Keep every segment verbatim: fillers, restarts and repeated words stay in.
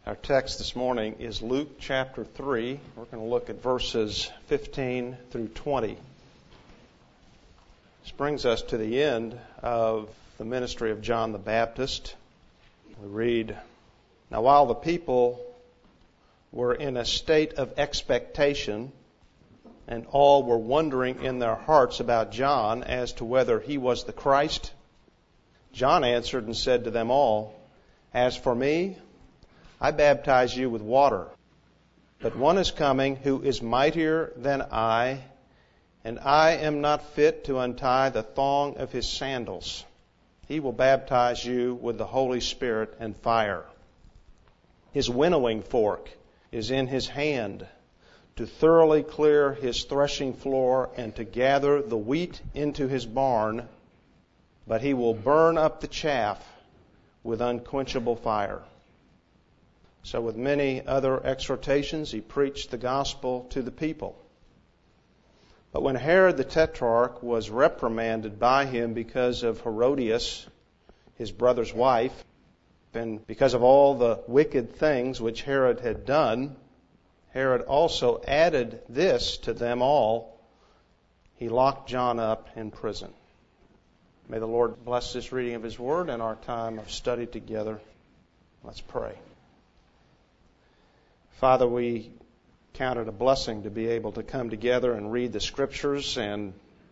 Our text this morning is Luke chapter three. We're going to look at verses fifteen through twenty. This brings us to the end of the ministry of John the Baptist. We read, "Now while the people were in a state of expectation, and all were wondering in their hearts about John as to whether he was the Christ, John answered and said to them all, 'As for me, I baptize you with water, but one is coming who is mightier than I, and I am not fit to untie the thong of his sandals. He will baptize you with the Holy Spirit and fire. His winnowing fork is in his hand, to thoroughly clear his threshing floor and to gather the wheat into his barn, but he will burn up the chaff with unquenchable fire.' So with many other exhortations, he preached the gospel to the people. But when Herod the Tetrarch was reprimanded by him because of Herodias, his brother's wife, and because of all the wicked things which Herod had done, Herod also added this to them all: he locked John up in prison." May the Lord bless this reading of his word and our time of study together. Let's pray. Father, we count it a blessing to be able to come together and read the Scriptures and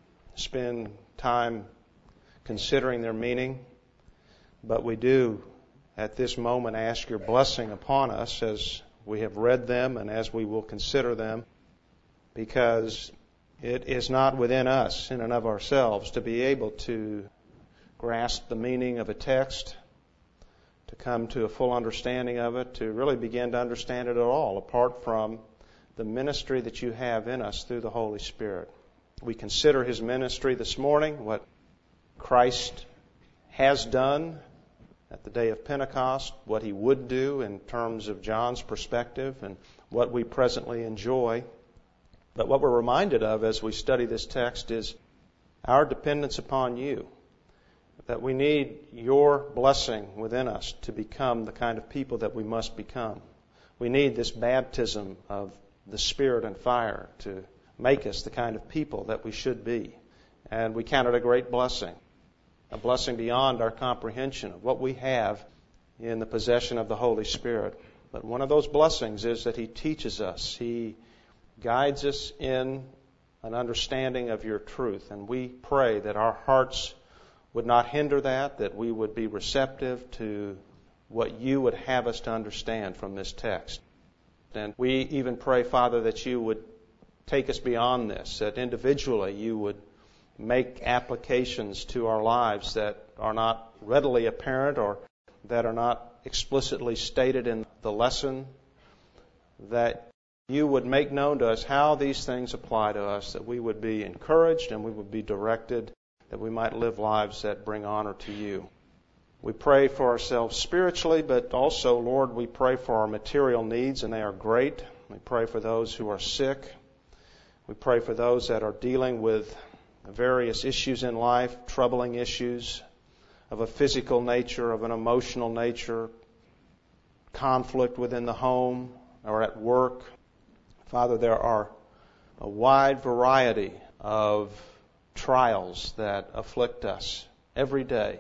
spend time considering their meaning. But we do, at this moment, ask your blessing upon us as we have read them and as we will consider them, because it is not within us, in and of ourselves, to be able to grasp the meaning of a text, to come to a full understanding of it, to really begin to understand it at all, apart from the ministry that you have in us through the Holy Spirit. We consider his ministry this morning, what Christ has done at the day of Pentecost, what he would do in terms of John's perspective, and what we presently enjoy. But what we're reminded of as we study this text is our dependence upon you, that we need your blessing within us to become the kind of people that we must become. We need this baptism of the Spirit and fire to make us the kind of people that we should be. And we count it a great blessing, a blessing beyond our comprehension of what we have in the possession of the Holy Spirit. But one of those blessings is that he teaches us, he guides us in an understanding of your truth. And we pray that our hearts would not hinder that, that we would be receptive to what you would have us to understand from this text. And we even pray, Father, that you would take us beyond this, that individually you would make applications to our lives that are not readily apparent or that are not explicitly stated in the lesson, that you would make known to us how these things apply to us, that we would be encouraged and we would be directed, that we might live lives that bring honor to you. We pray for ourselves spiritually, but also, Lord, we pray for our material needs, and they are great. We pray for those who are sick. We pray for those that are dealing with various issues in life, troubling issues of a physical nature, of an emotional nature, conflict within the home or at work. Father, there are a wide variety of trials that afflict us every day,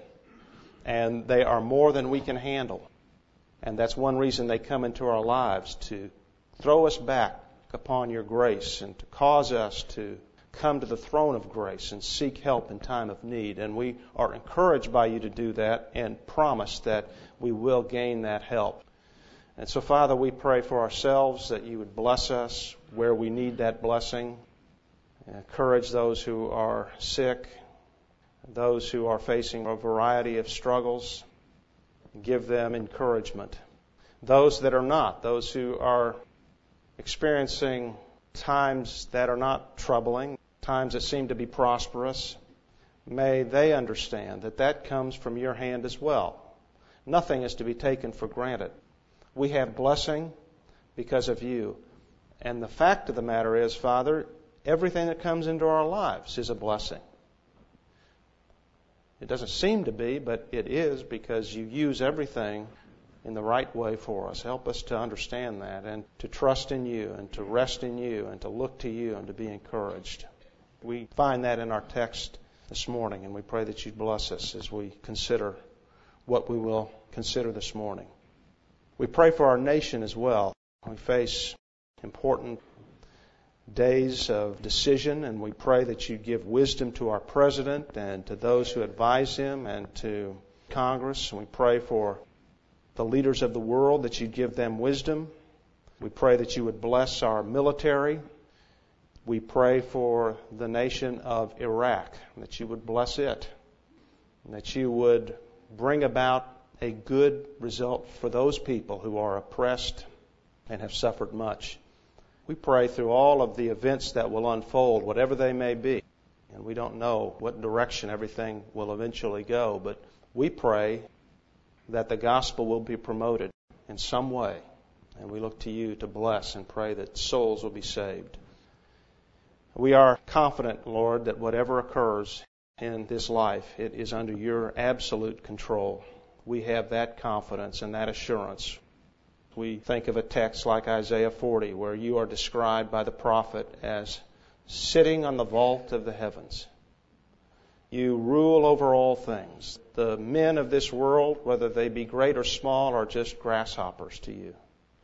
and they are more than we can handle. And that's one reason they come into our lives, to throw us back upon your grace and to cause us to come to the throne of grace and seek help in time of need. And we are encouraged by you to do that and promise that we will gain that help. And so, Father, we pray for ourselves that you would bless us where we need that blessing. Encourage those who are sick, those who are facing a variety of struggles. Give them encouragement. Those that are not, those who are experiencing times that are not troubling, times that seem to be prosperous, may they understand that that comes from your hand as well. Nothing is to be taken for granted. We have blessing because of you. And the fact of the matter is, Father, everything that comes into our lives is a blessing. It doesn't seem to be, but it is, because you use everything in the right way for us. Help us to understand that and to trust in you and to rest in you and to look to you and to be encouraged. We find that in our text this morning, and we pray that you bless us as we consider what we will consider this morning. We pray for our nation as well. We face important days of decision, and we pray that you give wisdom to our president and to those who advise him and to Congress. And we pray for the leaders of the world, that you give them wisdom. We pray that you would bless our military. We pray for the nation of Iraq, that you would bless it, and that you would bring about a good result for those people who are oppressed and have suffered much. We pray through all of the events that will unfold, whatever they may be, and we don't know what direction everything will eventually go, but we pray that the gospel will be promoted in some way, and we look to you to bless and pray that souls will be saved. We are confident, Lord, that whatever occurs in this life, it is under your absolute control. We have that confidence and that assurance. We think of a text like Isaiah forty, where you are described by the prophet as sitting on the vault of the heavens. You rule over all things. The men of this world, whether they be great or small, are just grasshoppers to you.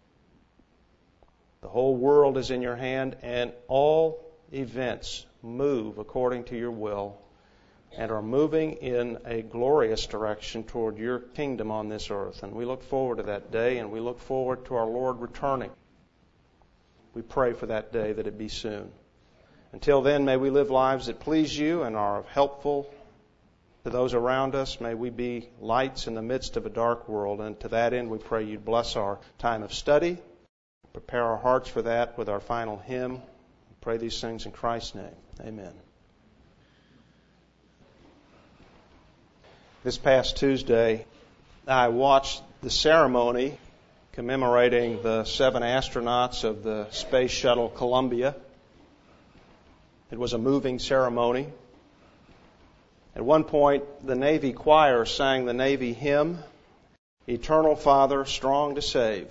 The whole world is in your hand, and all events move according to your will and are moving in a glorious direction toward your kingdom on this earth. And we look forward to that day, and we look forward to our Lord returning. We pray for that day, that it be soon. Until then, may we live lives that please you and are helpful to those around us. May we be lights in the midst of a dark world. And to that end, we pray you'd bless our time of study. Prepare our hearts for that with our final hymn. We pray these things in Christ's name. Amen. This past Tuesday, I watched the ceremony commemorating the seven astronauts of the Space Shuttle Columbia. It was a moving ceremony. At one point, the Navy choir sang the Navy hymn, Eternal Father, Strong to Save.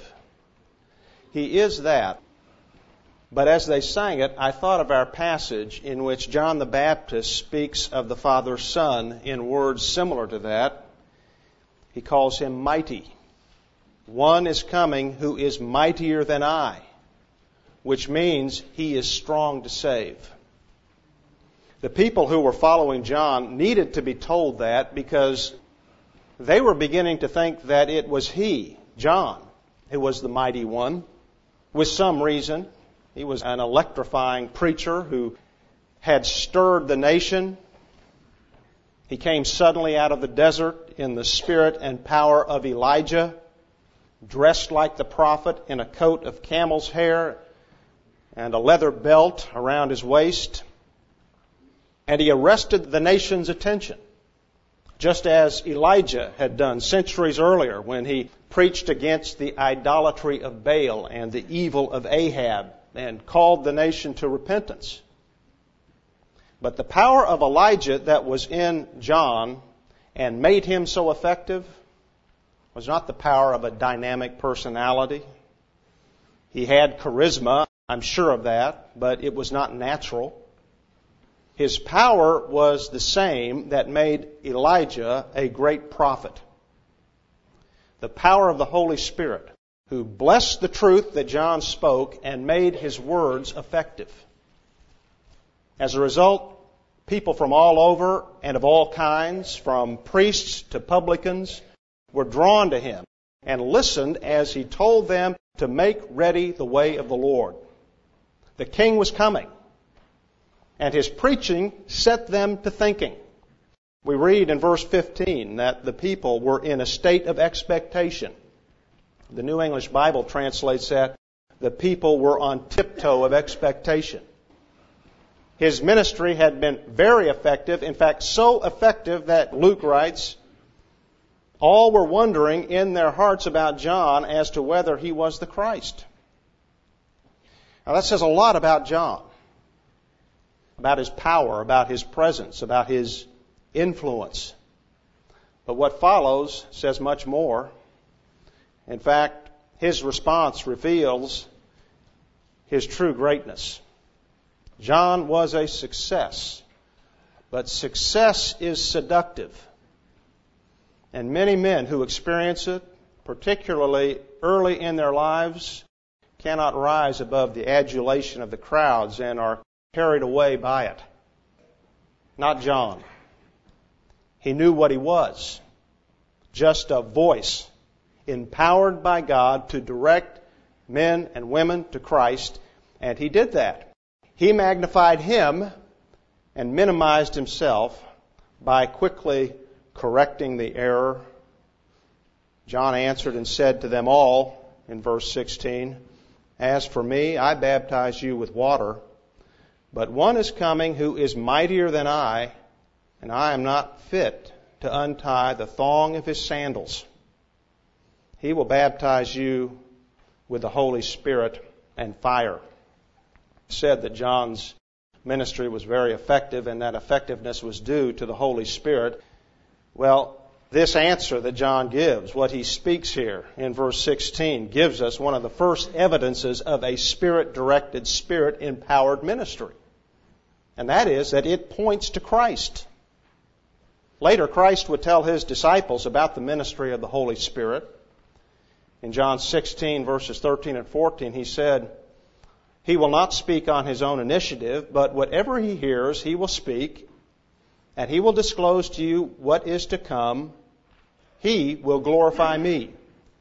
He is that. But as they sang it, I thought of our passage in which John the Baptist speaks of the Father's Son in words similar to that. He calls him mighty. One is coming who is mightier than I, which means he is strong to save. The people who were following John needed to be told that because they were beginning to think that it was he, John, who was the mighty one, with some reason. He was an electrifying preacher who had stirred the nation. He came suddenly out of the desert in the spirit and power of Elijah, dressed like the prophet in a coat of camel's hair and a leather belt around his waist. And he arrested the nation's attention, just as Elijah had done centuries earlier when he preached against the idolatry of Baal and the evil of Ahab and called the nation to repentance. But the power of Elijah that was in John and made him so effective was not the power of a dynamic personality. He had charisma, I'm sure of that, but it was not natural. His power was the same that made Elijah a great prophet. The power of the Holy Spirit, who blessed the truth that John spoke and made his words effective. As a result, people from all over and of all kinds, from priests to publicans, were drawn to him and listened as he told them to make ready the way of the Lord. The king was coming, and his preaching set them to thinking. We read in verse fifteen that the people were in a state of expectation. The New English Bible translates that the people were on tiptoe of expectation. His ministry had been very effective, in fact, so effective that Luke writes, all were wondering in their hearts about John as to whether he was the Christ. Now that says a lot about John, about his power, about his presence, about his influence. But what follows says much more. In fact, his response reveals his true greatness. John was a success, but success is seductive. And many men who experience it, particularly early in their lives, cannot rise above the adulation of the crowds and are carried away by it. Not John. He knew what he was. Just a voice empowered by God to direct men and women to Christ, and he did that. He magnified him and minimized himself by quickly correcting the error. John answered and said to them all, in verse sixteen, "As for me, I baptize you with water, but one is coming who is mightier than I, and I am not fit to untie the thong of his sandals. He will baptize you with the Holy Spirit and fire." It said that John's ministry was very effective, and that effectiveness was due to the Holy Spirit. Well, this answer that John gives, what he speaks here in verse sixteen, gives us one of the first evidences of a Spirit-directed, Spirit-empowered ministry. And that is that it points to Christ. Later, Christ would tell his disciples about the ministry of the Holy Spirit. In John sixteen, verses thirteen and fourteen, he said, "He will not speak on his own initiative, but whatever he hears, he will speak, and he will disclose to you what is to come. He will glorify me."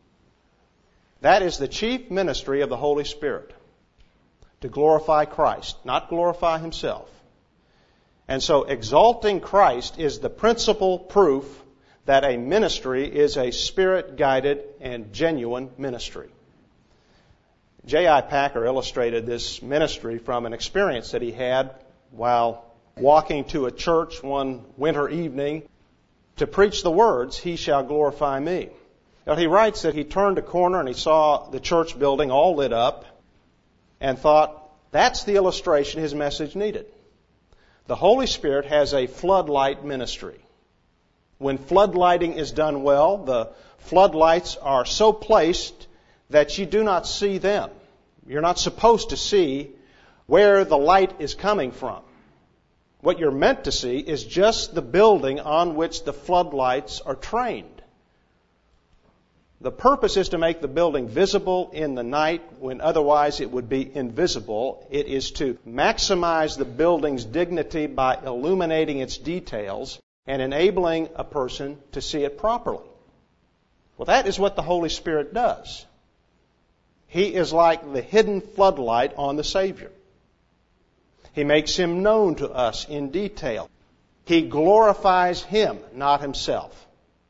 That is the chief ministry of the Holy Spirit, to glorify Christ, not glorify himself. And so exalting Christ is the principal proof that a ministry is a Spirit-guided and genuine ministry. J I Packer illustrated this ministry from an experience that he had while walking to a church one winter evening to preach the words, "He shall glorify me." Now, he writes that he turned a corner and he saw the church building all lit up and thought, that's the illustration his message needed. The Holy Spirit has a floodlight ministry. When floodlighting is done well, the floodlights are so placed that you do not see them. You're not supposed to see where the light is coming from. What you're meant to see is just the building on which the floodlights are trained. The purpose is to make the building visible in the night when otherwise it would be invisible. It is to maximize the building's dignity by illuminating its details and enabling a person to see it properly. Well, that is what the Holy Spirit does. He is like the hidden floodlight on the Savior. He makes him known to us in detail. He glorifies him, not himself.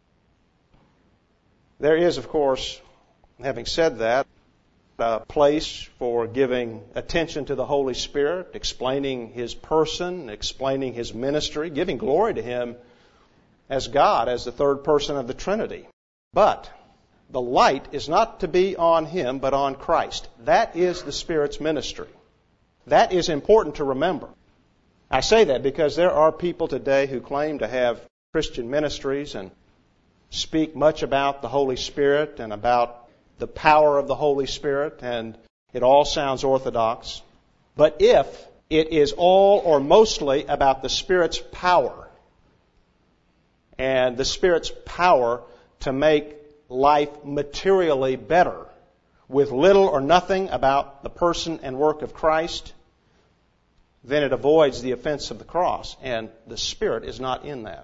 There is, of course, having said that, a place for giving attention to the Holy Spirit, explaining his person, explaining his ministry, giving glory to him as God, as the third person of the Trinity. But the light is not to be on him, but on Christ. That is the Spirit's ministry. That is important to remember. I say that because there are people today who claim to have Christian ministries and speak much about the Holy Spirit and about the power of the Holy Spirit, and it all sounds orthodox. But if it is all or mostly about the Spirit's power, and the Spirit's power to make life materially better, with little or nothing about the person and work of Christ, then it avoids the offense of the cross, and the Spirit is not in that.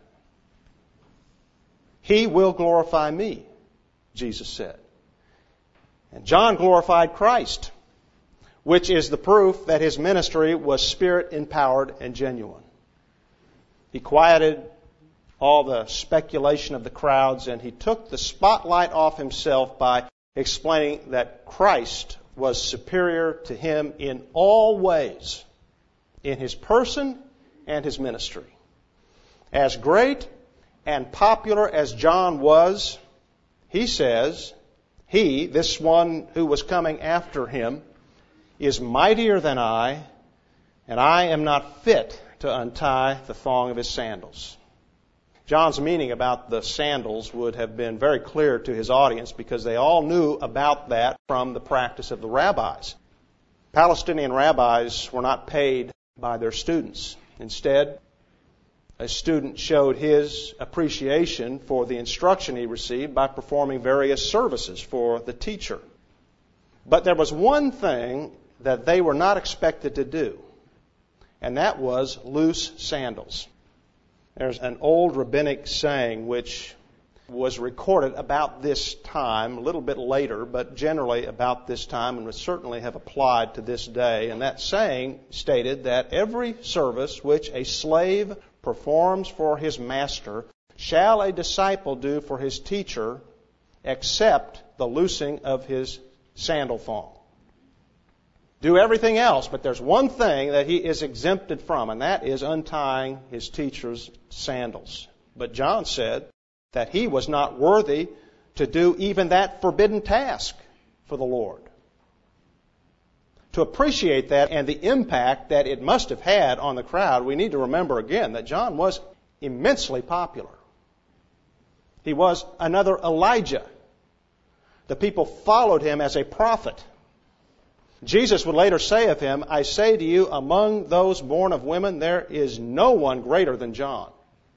He will glorify me, Jesus said. And John glorified Christ, which is the proof that his ministry was Spirit-empowered and genuine. He quieted all the speculation of the crowds, and he took the spotlight off himself by explaining that Christ was superior to him in all ways, in his person and his ministry. As great and popular as John was, he says, he, this one who was coming after him, is mightier than I, and I am not fit to untie the thong of his sandals. John's meaning about the sandals would have been very clear to his audience because they all knew about that from the practice of the rabbis. Palestinian rabbis were not paid by their students. Instead, a student showed his appreciation for the instruction he received by performing various services for the teacher. But there was one thing that they were not expected to do, and that was loose sandals. There's an old rabbinic saying which was recorded about this time, a little bit later, but generally about this time, and would certainly have applied to this day. And that saying stated that every service which a slave performs for his master shall a disciple do for his teacher, except the loosing of his sandal thong. Do everything else, but there's one thing that he is exempted from, and that is untying his teacher's sandals. But John said that he was not worthy to do even that forbidden task for the Lord. To appreciate that and the impact that it must have had on the crowd, we need to remember again that John was immensely popular. He was another Elijah. The people followed him as a prophet. Jesus would later say of him, I say to you, among those born of women, there is no one greater than John.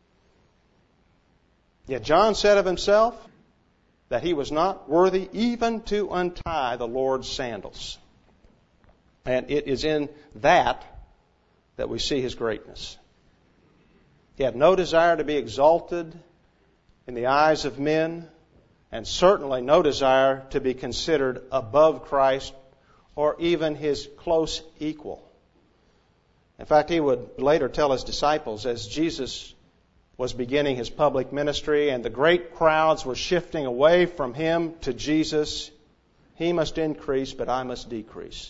Yet John said of himself that he was not worthy even to untie the Lord's sandals. And it is in that that we see his greatness. He had no desire to be exalted in the eyes of men, and certainly no desire to be considered above Christ or even his close equal. In fact, he would later tell his disciples, as Jesus was beginning his public ministry and the great crowds were shifting away from him to Jesus, he must increase, but I must decrease.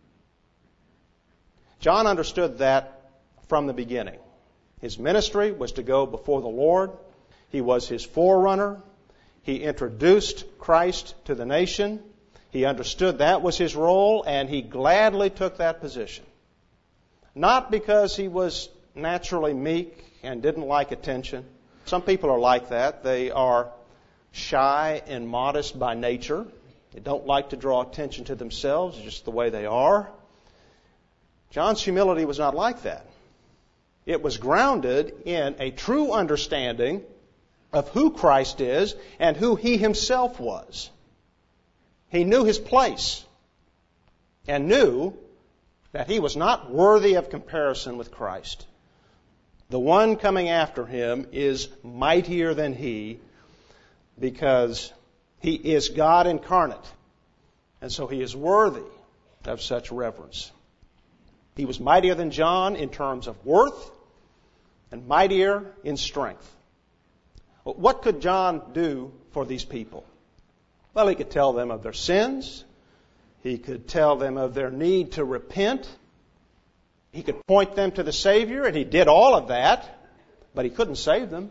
John understood that from the beginning. His ministry was to go before the Lord. He was his forerunner. He introduced Christ to the nation. He understood that was his role, and he gladly took that position. Not because he was naturally meek and didn't like attention. Some people are like that. They are shy and modest by nature. They don't like to draw attention to themselves, just the way they are. John's humility was not like that. It was grounded in a true understanding of who Christ is and who he himself was. He knew his place and knew that he was not worthy of comparison with Christ. The one coming after him is mightier than he because he is God incarnate. And so he is worthy of such reverence. He was mightier than John in terms of worth and mightier in strength. What could John do for these people? Well, he could tell them of their sins. He could tell them of their need to repent. He could point them to the Savior, and he did all of that, but he couldn't save them.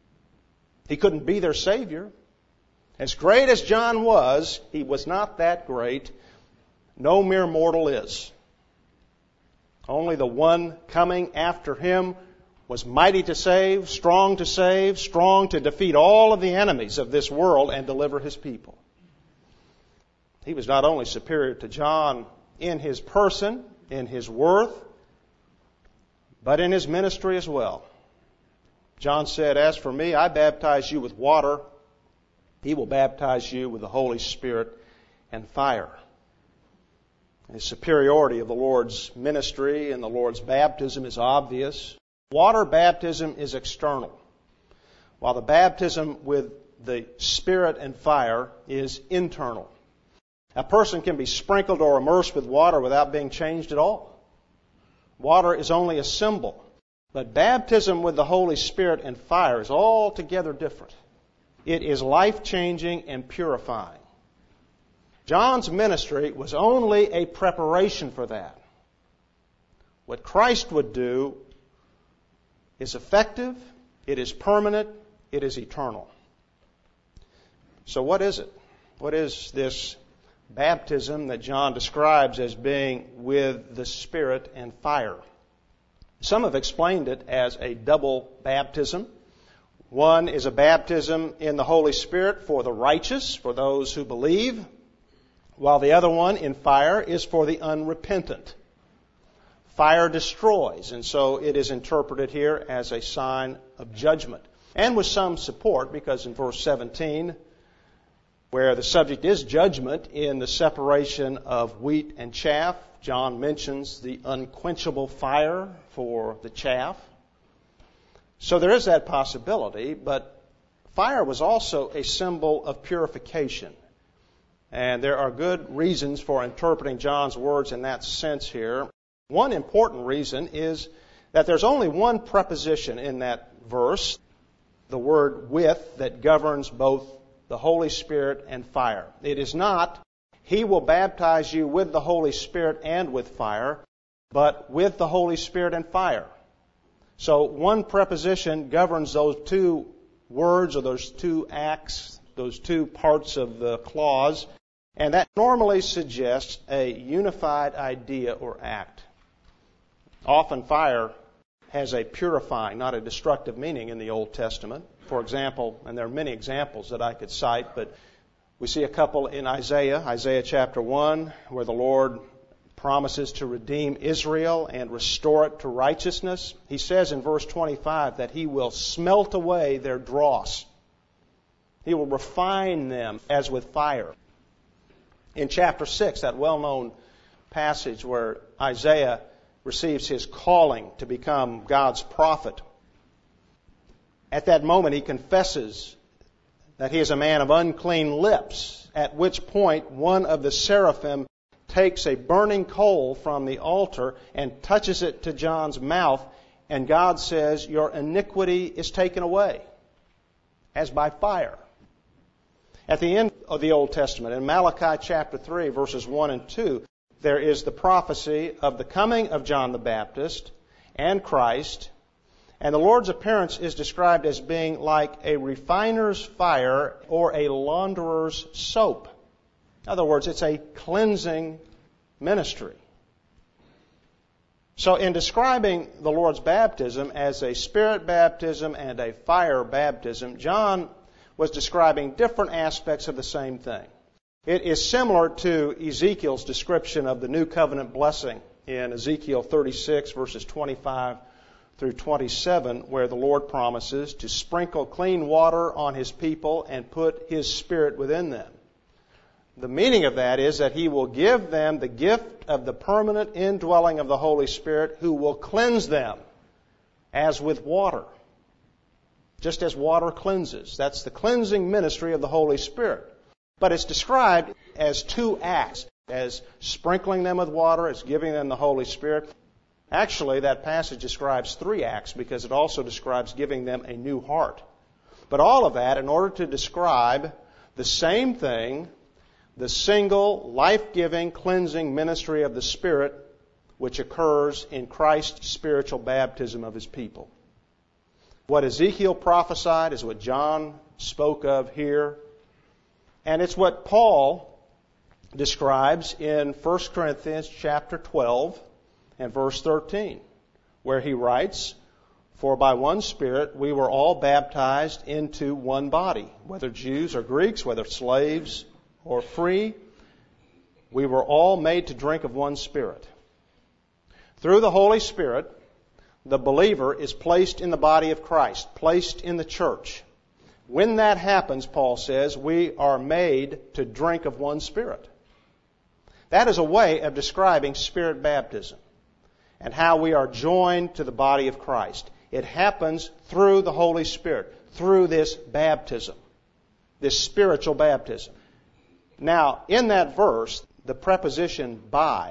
He couldn't be their Savior. As great as John was, he was not that great. No mere mortal is. Only the one coming after him was mighty to save, strong to save, strong to defeat all of the enemies of this world and deliver his people. He was not only superior to John in his person, in his worth, but in his ministry as well. John said, as for me, I baptize you with water. He will baptize you with the Holy Spirit and fire. The superiority of the Lord's ministry and the Lord's baptism is obvious. Water baptism is external, while the baptism with the Spirit and fire is internal. A person can be sprinkled or immersed with water without being changed at all. Water is only a symbol. But baptism with the Holy Spirit and fire is altogether different. It is life-changing and purifying. John's ministry was only a preparation for that. What Christ would do is effective, it is permanent, it is eternal. So what is it? What is this baptism that John describes as being with the Spirit and fire? Some have explained it as a double baptism, One is a baptism in the Holy Spirit for the righteous, for those who believe, while the other one in fire is for the unrepentant. Fire destroys, and so it is interpreted here as a sign of judgment. And with some support, because in verse seventeen, where the subject is judgment in the separation of wheat and chaff, John mentions the unquenchable fire for the chaff. So there is that possibility, but fire was also a symbol of purification. And there are good reasons for interpreting John's words in that sense here. One important reason is that there's only one preposition in that verse, the word with, that governs both the Holy Spirit and fire. It is not, He will baptize you with the Holy Spirit and with fire, but with the Holy Spirit and fire. So one preposition governs those two words or those two acts, those two parts of the clause, and that normally suggests a unified idea or act. Often fire has a purifying, not a destructive meaning in the Old Testament. For example, and there are many examples that I could cite, but we see a couple in Isaiah, Isaiah chapter one, where the Lord promises to redeem Israel and restore it to righteousness. He says in verse twenty-five that He will smelt away their dross. He will refine them as with fire. In chapter six, that well-known passage where Isaiah receives his calling to become God's prophet, at that moment he confesses that he is a man of unclean lips, at which point one of the seraphim takes a burning coal from the altar and touches it to John's mouth, and God says, your iniquity is taken away, as by fire. At the end of the Old Testament, in Malachi chapter three, verses one and two, there is the prophecy of the coming of John the Baptist and Christ, and the Lord's appearance is described as being like a refiner's fire or a launderer's soap. In other words, it's a cleansing ministry. So in describing the Lord's baptism as a spirit baptism and a fire baptism, John was describing different aspects of the same thing. It is similar to Ezekiel's description of the new covenant blessing in Ezekiel thirty-six, verses twenty-five through twenty-seven, where the Lord promises to sprinkle clean water on His people and put His Spirit within them. The meaning of that is that He will give them the gift of the permanent indwelling of the Holy Spirit, who will cleanse them as with water. Just as water cleanses. That's the cleansing ministry of the Holy Spirit. But it's described as two acts, as sprinkling them with water, as giving them the Holy Spirit. Actually, that passage describes three acts because it also describes giving them a new heart. But all of that in order to describe the same thing, the single, life-giving, cleansing ministry of the Spirit, which occurs in Christ's spiritual baptism of His people. What Ezekiel prophesied is what John spoke of here. And it's what Paul describes in First Corinthians chapter twelve and verse thirteen, where he writes, for by one Spirit we were all baptized into one body, whether Jews or Greeks, whether slaves or free, we were all made to drink of one Spirit. Through the Holy Spirit, the believer is placed in the body of Christ, placed in the church. When that happens, Paul says, we are made to drink of one Spirit. That is a way of describing Spirit baptism and how we are joined to the body of Christ. It happens through the Holy Spirit, through this baptism, this spiritual baptism. Now, in that verse, the preposition by,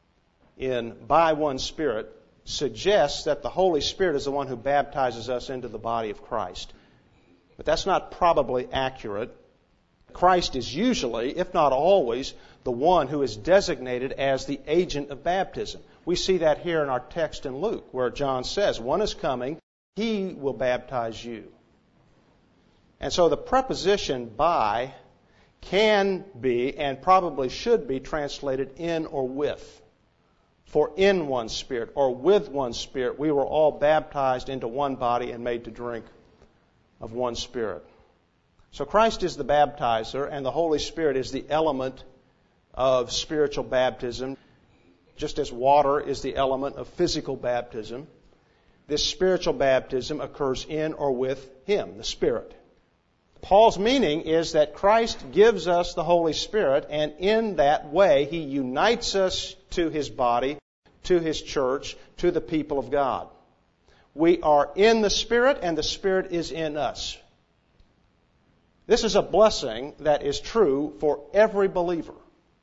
in by one Spirit, suggests that the Holy Spirit is the one who baptizes us into the body of Christ. But that's not probably accurate. Christ is usually, if not always, the one who is designated as the agent of baptism. We see that here in our text in Luke, where John says, one is coming, He will baptize you. And so the preposition by can be and probably should be translated in or with. For in one Spirit or with one Spirit we were all baptized into one body and made to drink of one Spirit. So Christ is the baptizer, and the Holy Spirit is the element of spiritual baptism. Just as water is the element of physical baptism, this spiritual baptism occurs in or with Him, the Spirit. Paul's meaning is that Christ gives us the Holy Spirit, and in that way He unites us to His body, to His church, to the people of God. We are in the Spirit, and the Spirit is in us. This is a blessing that is true for every believer.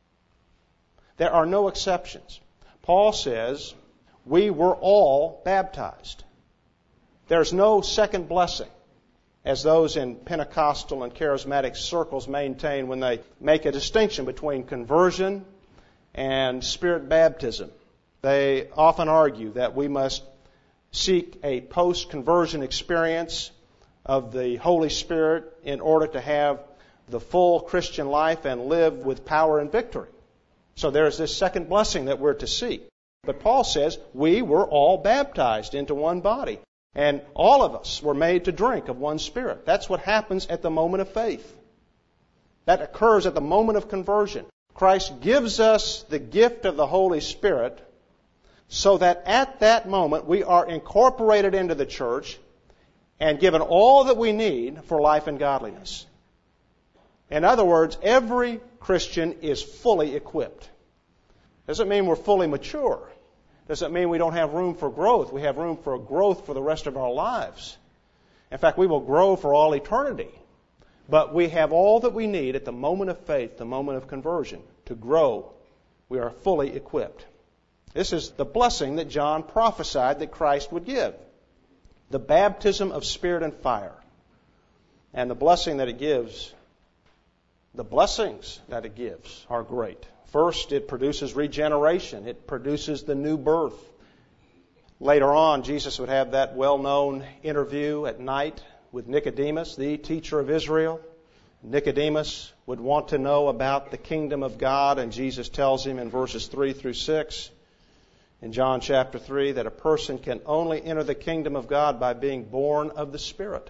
There are no exceptions. Paul says, we were all baptized. There's no second blessing, as those in Pentecostal and charismatic circles maintain when they make a distinction between conversion and Spirit baptism. They often argue that we must seek a post-conversion experience of the Holy Spirit in order to have the full Christian life and live with power and victory. So there's this second blessing that we're to seek. But Paul says we were all baptized into one body, and all of us were made to drink of one Spirit. That's what happens at the moment of faith. That occurs at the moment of conversion. Christ gives us the gift of the Holy Spirit so that at that moment we are incorporated into the church and given all that we need for life and godliness. In other words, every Christian is fully equipped. Doesn't mean we're fully mature. Doesn't mean we don't have room for growth. We have room for growth for the rest of our lives. In fact, we will grow for all eternity. But we have all that we need at the moment of faith, the moment of conversion, to grow. We are fully equipped. This is the blessing that John prophesied that Christ would give. The baptism of Spirit and fire. And the blessing that it gives, the blessings that it gives are great. First, it produces regeneration. It produces the new birth. Later on, Jesus would have that well-known interview at night with Nicodemus, the teacher of Israel. Nicodemus would want to know about the kingdom of God, and Jesus tells him in verses three through six in John chapter three that a person can only enter the kingdom of God by being born of the Spirit.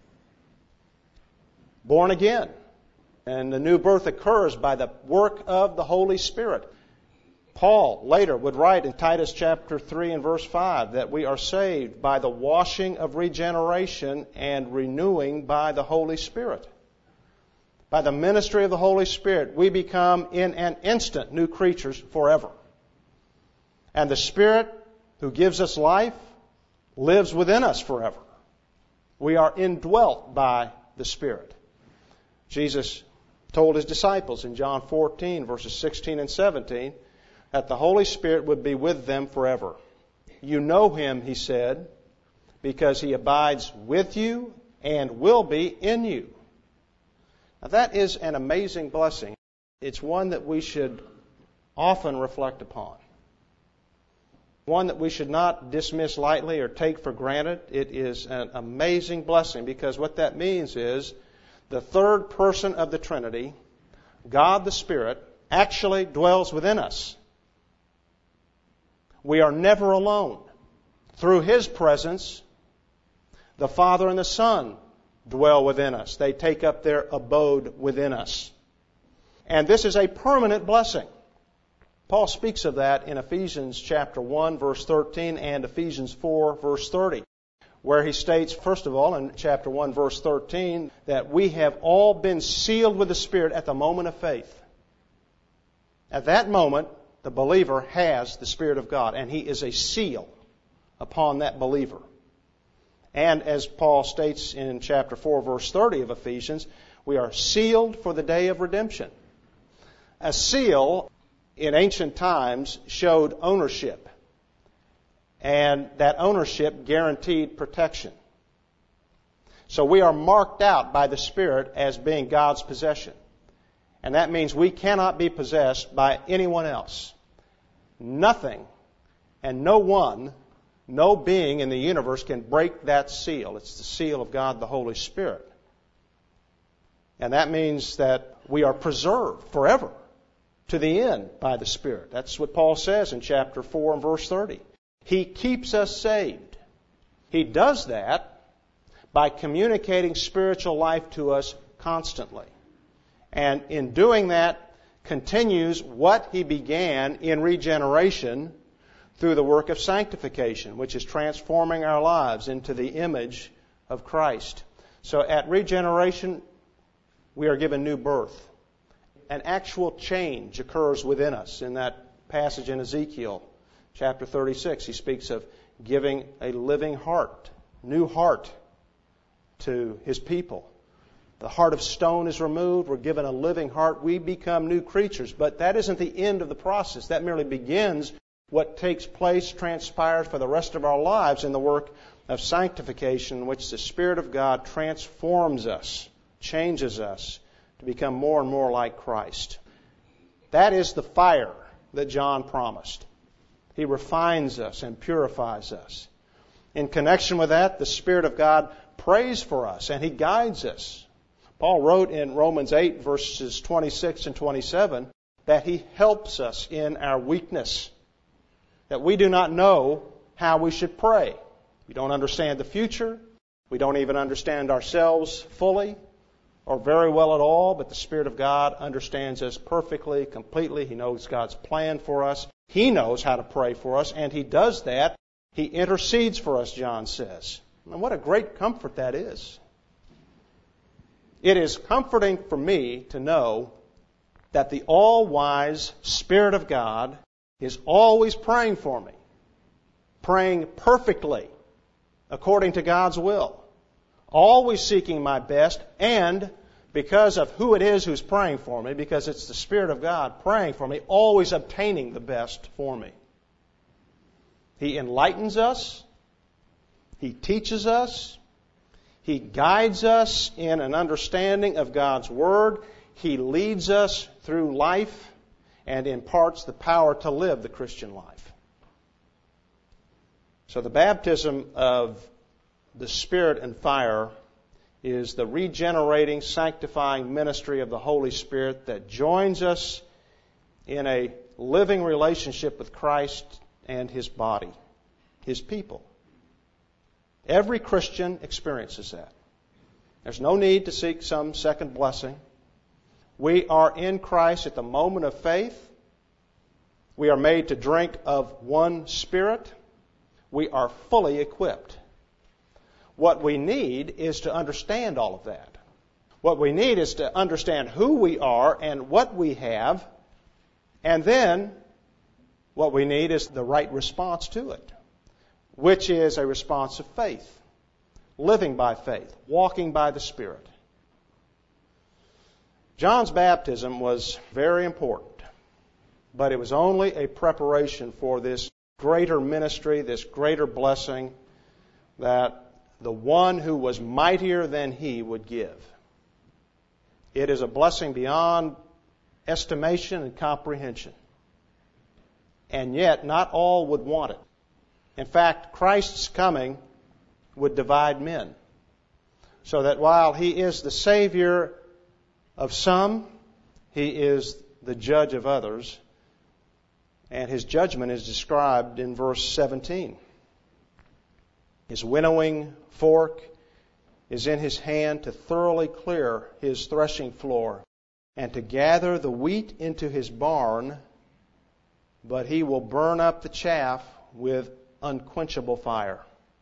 Born again. And the new birth occurs by the work of the Holy Spirit. Paul later would write in Titus chapter three and verse five that we are saved by the washing of regeneration and renewing by the Holy Spirit. By the ministry of the Holy Spirit, we become in an instant new creatures forever. And the Spirit who gives us life lives within us forever. We are indwelt by the Spirit. Jesus told His disciples in John fourteen, verses sixteen and seventeen, that the Holy Spirit would be with them forever. You know Him, He said, because He abides with you and will be in you. Now that is an amazing blessing. It's one that we should often reflect upon. One that we should not dismiss lightly or take for granted. It is an amazing blessing because what that means is the third person of the Trinity, God the Spirit, actually dwells within us. We are never alone. Through His presence, the Father and the Son dwell within us. They take up their abode within us. And this is a permanent blessing. Paul speaks of that in Ephesians chapter one, verse thirteen, and Ephesians four, verse thirty, where he states, first of all, in chapter one, verse thirteen, that we have all been sealed with the Spirit at the moment of faith. At that moment, the believer has the Spirit of God, and he is a seal upon that believer. And as Paul states in chapter four, verse thirty of Ephesians, we are sealed for the day of redemption. A seal in ancient times showed ownership, and that ownership guaranteed protection. So we are marked out by the Spirit as being God's possession. And that means we cannot be possessed by anyone else. Nothing and no one, no being in the universe can break that seal. It's the seal of God, the Holy Spirit. And that means that we are preserved forever to the end by the Spirit. That's what Paul says in chapter four and verse thirty. He keeps us saved. He does that by communicating spiritual life to us constantly. And in doing that, continues what He began in regeneration through the work of sanctification, which is transforming our lives into the image of Christ. So at regeneration, we are given new birth. An actual change occurs within us. In that passage in Ezekiel, chapter thirty-six, He speaks of giving a living heart, new heart to His people. The heart of stone is removed. We're given a living heart. We become new creatures. But that isn't the end of the process. That merely begins what takes place, transpires for the rest of our lives in the work of sanctification, in which the Spirit of God transforms us, changes us to become more and more like Christ. That is the fire that John promised. He refines us and purifies us. In connection with that, the Spirit of God prays for us and He guides us. Paul wrote in Romans eight, verses twenty-six and twenty-seven, that He helps us in our weakness, that we do not know how we should pray. We don't understand the future. We don't even understand ourselves fully or very well at all, but the Spirit of God understands us perfectly, completely. He knows God's plan for us. He knows how to pray for us, and He does that. He intercedes for us, John says. And what a great comfort that is. It is comforting for me to know that the all-wise Spirit of God is always praying for me, praying perfectly according to God's will, always seeking my best, and because of who it is who's praying for me, because it's the Spirit of God praying for me, always obtaining the best for me. He enlightens us. He teaches us. He guides us in an understanding of God's Word. He leads us through life and imparts the power to live the Christian life. So the baptism of the Spirit and fire is the regenerating, sanctifying ministry of the Holy Spirit that joins us in a living relationship with Christ and His body, His people. Every Christian experiences that. There's no need to seek some second blessing. We are in Christ at the moment of faith. We are made to drink of one Spirit. We are fully equipped. What we need is to understand all of that. What we need is to understand who we are and what we have. And then what we need is the right response to it, which is a response of faith, living by faith, walking by the Spirit. John's baptism was very important, but it was only a preparation for this greater ministry, this greater blessing that the one who was mightier than he would give. It is a blessing beyond estimation and comprehension. And yet, not all would want it. In fact, Christ's coming would divide men. So that while He is the Savior of some, He is the judge of others. And His judgment is described in verse seventeen. His winnowing fork is in His hand to thoroughly clear His threshing floor and to gather the wheat into His barn, but He will burn up the chaff with unquenchable fire.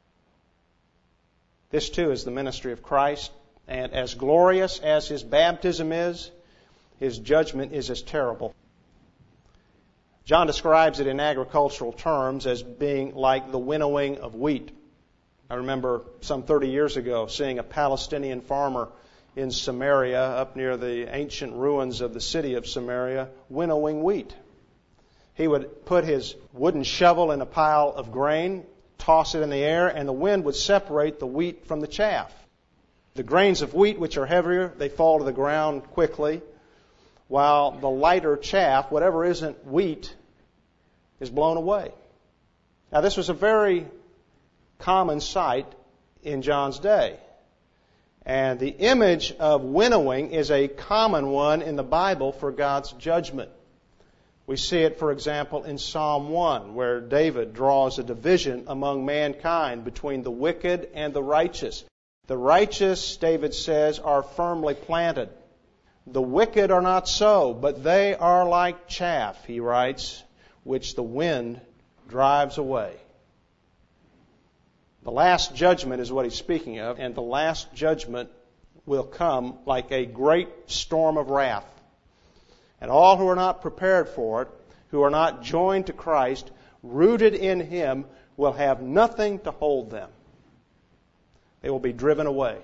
This too is the ministry of Christ, and as glorious as His baptism is, His judgment is as terrible. John describes it in agricultural terms as being like the winnowing of wheat. I remember some thirty years ago seeing a Palestinian farmer in Samaria, up near the ancient ruins of the city of Samaria, winnowing wheat. He would put his wooden shovel in a pile of grain, toss it in the air, and the wind would separate the wheat from the chaff. The grains of wheat, which are heavier, they fall to the ground quickly, while the lighter chaff, whatever isn't wheat, is blown away. Now, this was a very common sight in John's day. And the image of winnowing is a common one in the Bible for God's judgment. We see it, for example, in Psalm one, where David draws a division among mankind between the wicked and the righteous. The righteous, David says, are firmly planted. The wicked are not so, but they are like chaff, he writes, which the wind drives away. The last judgment is what he's speaking of, and the last judgment will come like a great storm of wrath. And all who are not prepared for it, who are not joined to Christ, rooted in Him, will have nothing to hold them. They will be driven away.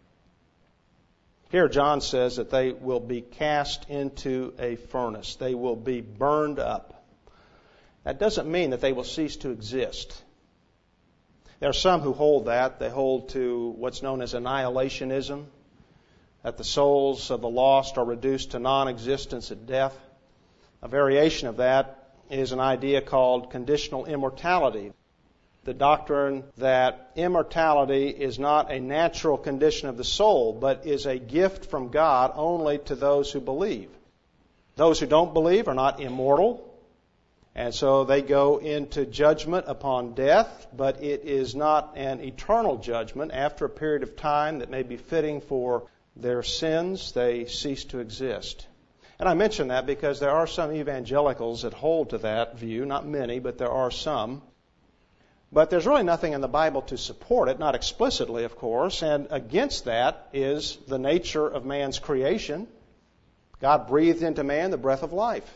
Here John says that they will be cast into a furnace. They will be burned up. That doesn't mean that they will cease to exist. There are some who hold that. They hold to what's known as annihilationism, that the souls of the lost are reduced to non-existence at death. A variation of that is an idea called conditional immortality. The doctrine that immortality is not a natural condition of the soul, but is a gift from God only to those who believe. Those who don't believe are not immortal, and so they go into judgment upon death, but it is not an eternal judgment. After a period of time that may be fitting for their sins, they cease to exist. And I mention that because there are some evangelicals that hold to that view, not many, but there are some. But there's really nothing in the Bible to support it, not explicitly, of course, and against that is the nature of man's creation. God breathed into man the breath of life.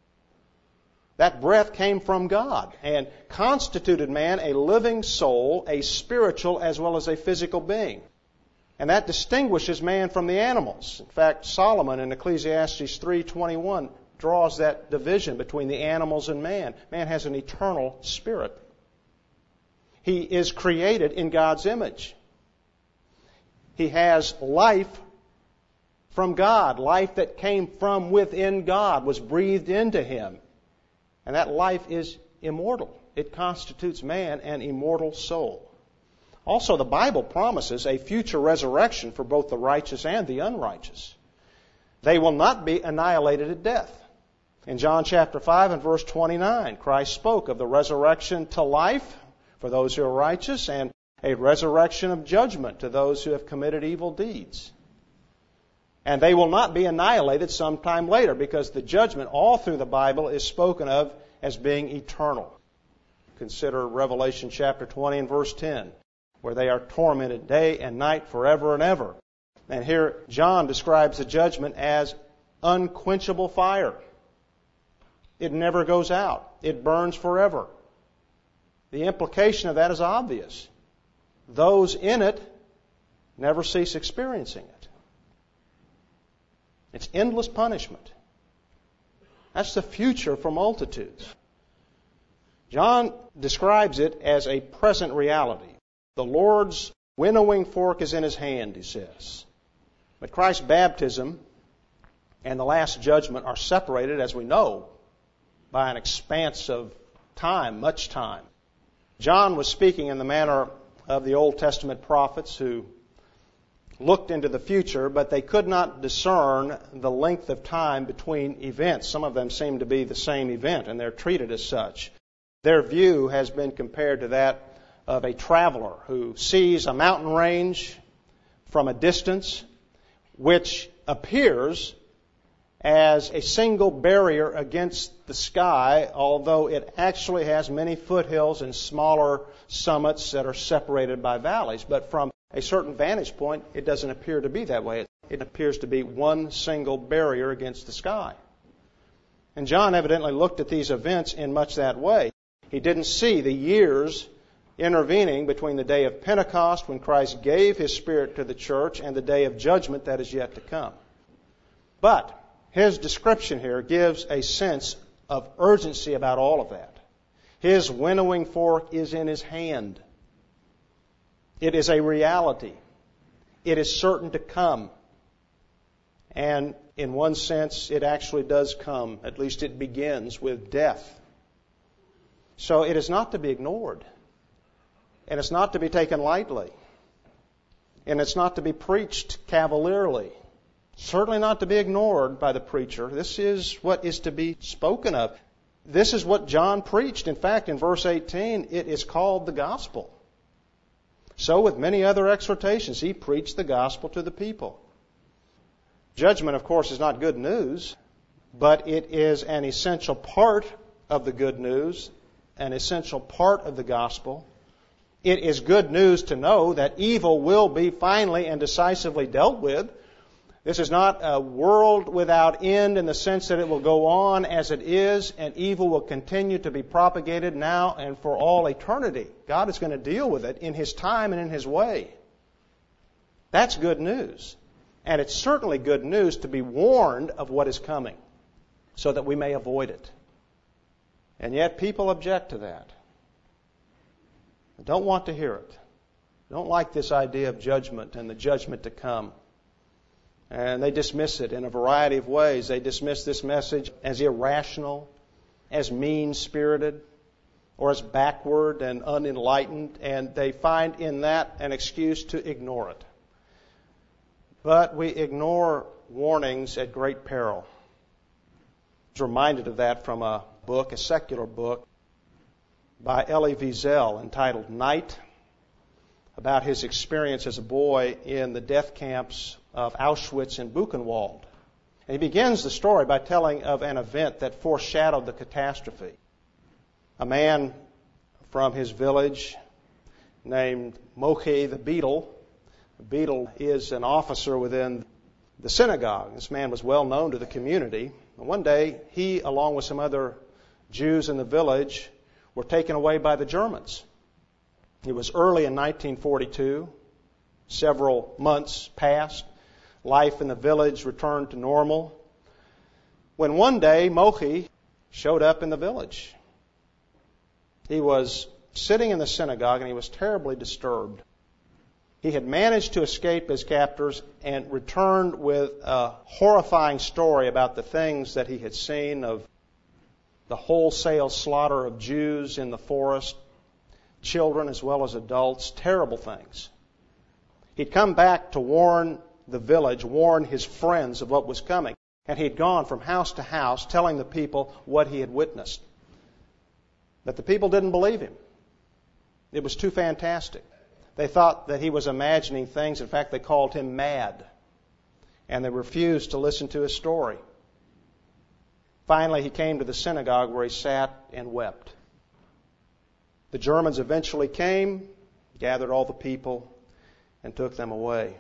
That breath came from God and constituted man a living soul, a spiritual as well as a physical being. And that distinguishes man from the animals. In fact, Solomon in Ecclesiastes three twenty-one draws that division between the animals and man. Man has an eternal spirit. He is created in God's image. He has life from God. Life that came from within God was breathed into him. And that life is immortal. It constitutes man an immortal soul. Also, the Bible promises a future resurrection for both the righteous and the unrighteous. They will not be annihilated at death. In John chapter five and verse twenty-nine, Christ spoke of the resurrection to life for those who are righteous, and a resurrection of judgment to those who have committed evil deeds. And they will not be annihilated sometime later, because the judgment all through the Bible is spoken of as being eternal. Consider Revelation chapter twenty and verse ten, where they are tormented day and night forever and ever. And here John describes the judgment as unquenchable fire. It never goes out. It burns forever. The implication of that is obvious. Those in it never cease experiencing it. It's endless punishment. That's the future for multitudes. John describes it as a present reality. The Lord's winnowing fork is in His hand, he says. But Christ's baptism and the last judgment are separated, as we know, by an expanse of time, much time. John was speaking in the manner of the Old Testament prophets who looked into the future, but they could not discern the length of time between events. Some of them seem to be the same event, and they're treated as such. Their view has been compared to that of a traveler who sees a mountain range from a distance, which appears as a single barrier against the sky, although it actually has many foothills and smaller summits that are separated by valleys. But from a certain vantage point, it doesn't appear to be that way. It appears to be one single barrier against the sky. And John evidently looked at these events in much that way. He didn't see the years intervening between the day of Pentecost, when Christ gave His Spirit to the church, and the day of judgment that is yet to come. But his description here gives a sense of urgency about all of that. His winnowing fork is in His hand. It is a reality. It is certain to come. And in one sense, it actually does come. At least it begins with death. So it is not to be ignored. And it's not to be taken lightly. And it's not to be preached cavalierly. Certainly not to be ignored by the preacher. This is what is to be spoken of. This is what John preached. In fact, in verse eighteen, it is called the gospel. So with many other exhortations, he preached the gospel to the people. Judgment, of course, is not good news, but it is an essential part of the good news, an essential part of the gospel. It is good news to know that evil will be finally and decisively dealt with. This is not a world without end in the sense that it will go on as it is, and evil will continue to be propagated now and for all eternity. God is going to deal with it in His time and in His way. That's good news. And it's certainly good news to be warned of what is coming so that we may avoid it. And yet people object to that. They don't want to hear it. They don't like this idea of judgment and the judgment to come. And they dismiss it in a variety of ways. They dismiss this message as irrational, as mean-spirited, or as backward and unenlightened, and they find in that an excuse to ignore it. But we ignore warnings at great peril. I was reminded of that from a book, a secular book, by Elie Wiesel entitled Night, about his experience as a boy in the death camps of Auschwitz and Buchenwald. And he begins the story by telling of an event that foreshadowed the catastrophe. A man from his village named Mochi the Beadle. The Beadle is an officer within the synagogue. This man was well known to the community. And one day, he, along with some other Jews in the village, were taken away by the Germans. It was early in nineteen forty-two. Several months passed. Life in the village returned to normal. When one day, Mochi showed up in the village. He was sitting in the synagogue and he was terribly disturbed. He had managed to escape his captors and returned with a horrifying story about the things that he had seen of the wholesale slaughter of Jews in the forest, children as well as adults, terrible things. He'd come back to warn the village, warn his friends of what was coming. And he'd gone from house to house telling the people what he had witnessed. But the people didn't believe him. It was too fantastic. They thought that he was imagining things. In fact, they called him mad. And they refused to listen to his story. Finally, he came to the synagogue where he sat and wept. The Germans eventually came, gathered all the people, and took them away.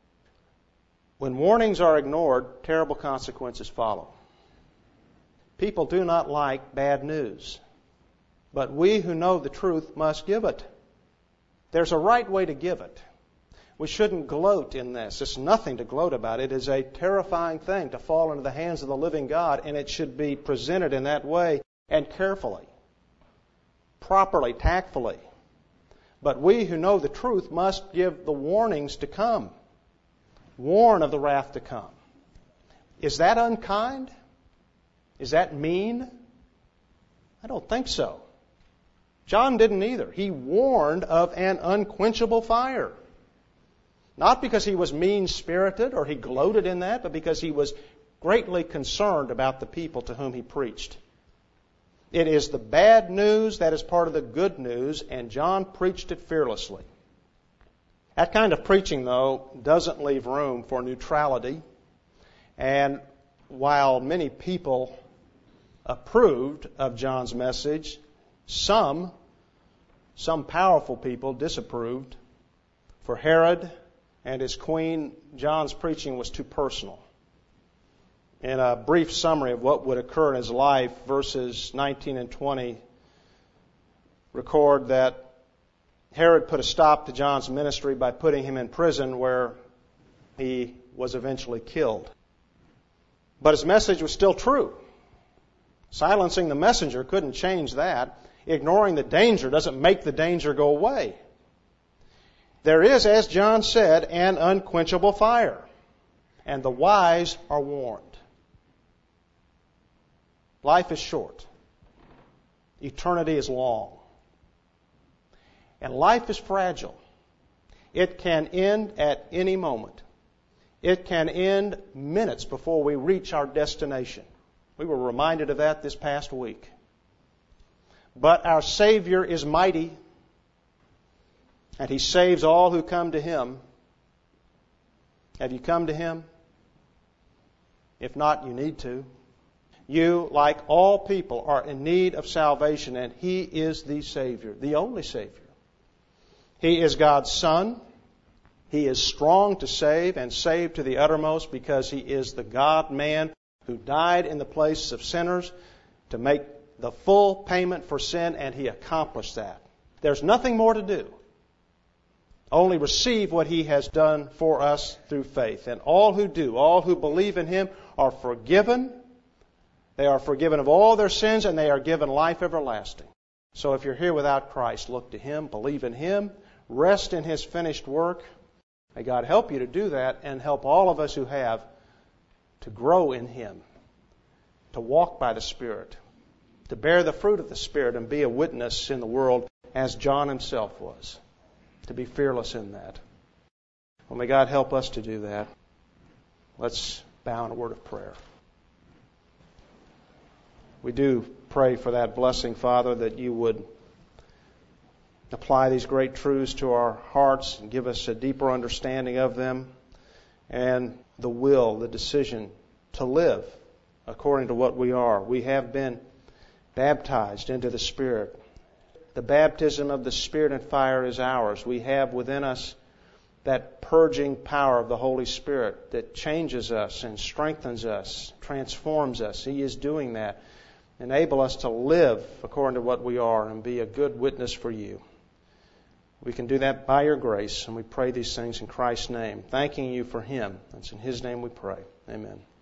When warnings are ignored, terrible consequences follow. People do not like bad news, but we who know the truth must give it. There's a right way to give it. We shouldn't gloat in this. There's nothing to gloat about. It is a terrifying thing to fall into the hands of the living God, and it should be presented in that way and carefully, properly, tactfully. But we who know the truth must give the warnings to come. Warn of the wrath to come. Is that unkind? Is that mean? I don't think so. John didn't either. He warned of an unquenchable fire. Not because he was mean-spirited or he gloated in that, but because he was greatly concerned about the people to whom he preached. It is the bad news that is part of the good news, and John preached it fearlessly. That kind of preaching, though, doesn't leave room for neutrality. And while many people approved of John's message, some, some powerful people disapproved. For Herod and his queen, John's preaching was too personal. In a brief summary of what would occur in his life, verses nineteen and twenty record that Herod put a stop to John's ministry by putting him in prison where he was eventually killed. But his message was still true. Silencing the messenger couldn't change that. Ignoring the danger doesn't make the danger go away. There is, as John said, an unquenchable fire, and the wise are warned. Life is short. Eternity is long. And life is fragile. It can end at any moment. It can end minutes before we reach our destination. We were reminded of that this past week. But our Savior is mighty. And He saves all who come to Him. Have you come to Him? If not, you need to. You, like all people, are in need of salvation, and He is the Savior, the only Savior. He is God's Son. He is strong to save and save to the uttermost because He is the God-man who died in the place of sinners to make the full payment for sin, and He accomplished that. There's nothing more to do. Only receive what He has done for us through faith. And all who do, all who believe in Him are forgiven. They are forgiven of all their sins, and they are given life everlasting. So if you're here without Christ, look to Him, believe in Him, rest in His finished work. May God help you to do that and help all of us who have to grow in Him, to walk by the Spirit, to bear the fruit of the Spirit and be a witness in the world as John himself was, to be fearless in that. Well, may God help us to do that. Let's bow in a word of prayer. We do pray for that blessing, Father, that You would apply these great truths to our hearts and give us a deeper understanding of them and the will, the decision to live according to what we are. We have been baptized into the Spirit. The baptism of the Spirit and fire is ours. We have within us that purging power of the Holy Spirit that changes us and strengthens us, transforms us. He is doing that. Enable us to live according to what we are and be a good witness for You. We can do that by Your grace, and we pray these things in Christ's name, thanking You for Him. It's in His name we pray. Amen.